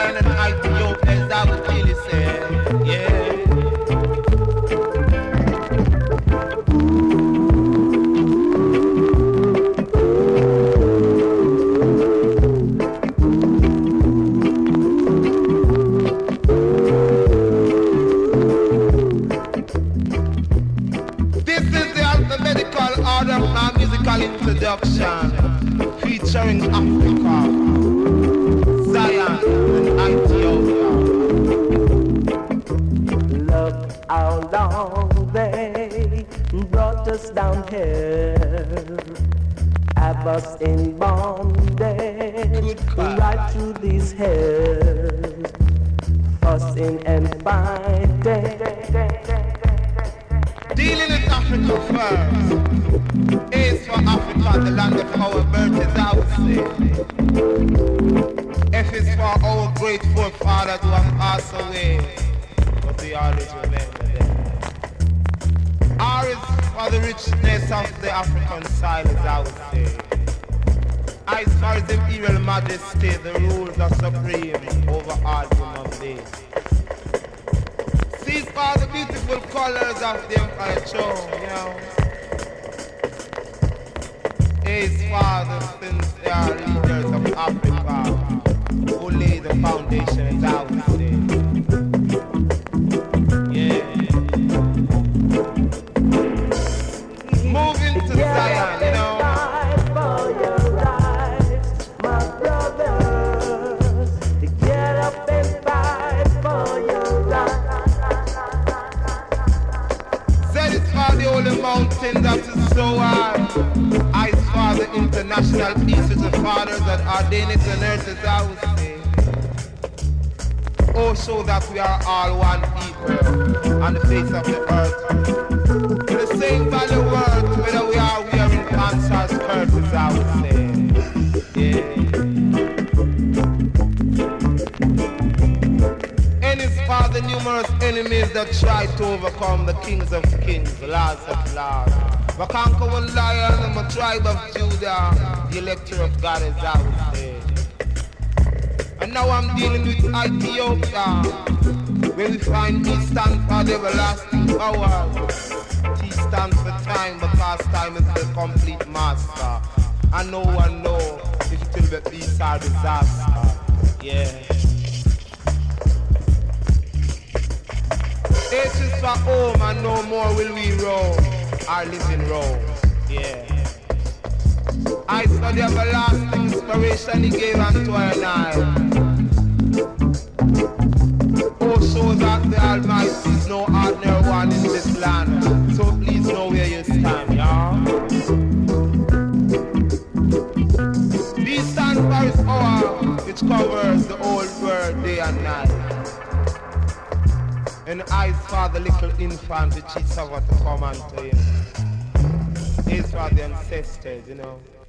Zion and Ethiopia, that would really say, yeah. Introduction featuring Africa, Zion and Ethiopia. Look how long they brought us down here, have us in bondage right through these hairs, fussing and fighting. Dealing with Africa first. A's for Africa, the land of our birth, as I would say. F is for our great forefathers who have passed away, but we always remember them. R is for the richness of the African soil, as I would say. I is for his imperial majesty, the rules are supreme over all human beings. C is for the beautiful colors of the empire throne, you know. His fathers, since they are leaders of Africa, who lay the foundation, as I would say. Yeah. Moving to Zion, you know. For your rights, my brothers, get up and fight for your rights. Said it's for the holy mountain that is so high. The international peace is the fathers that ordain it on earth, as I would say. Oh, so that we are all one people on the face of the earth. In the same valley world, whether we are wearing pants or skirts, as I would say. Yeah. And it's for the numerous enemies that try to overcome the kings of kings, the lords of lords. I conquer one lion, I'm a tribe of Judah, the elector of God, as I would say. And now I'm dealing with Ethiopia, where we find E stand for the everlasting power. T stands for time, because time is the complete master. And no one knows if it will be peace or disaster. Yeah. H is for home, and no more will we roam. Our living road, yeah. I saw the everlasting inspiration he gave unto our life. Oh, so that the Almighty is no ordinary one in this land. So please know where you stand, y'all. B stands for his power, which covers the whole world day and night. And I for the little infant which he suffered to come unto him. Is for the ancestors, you know.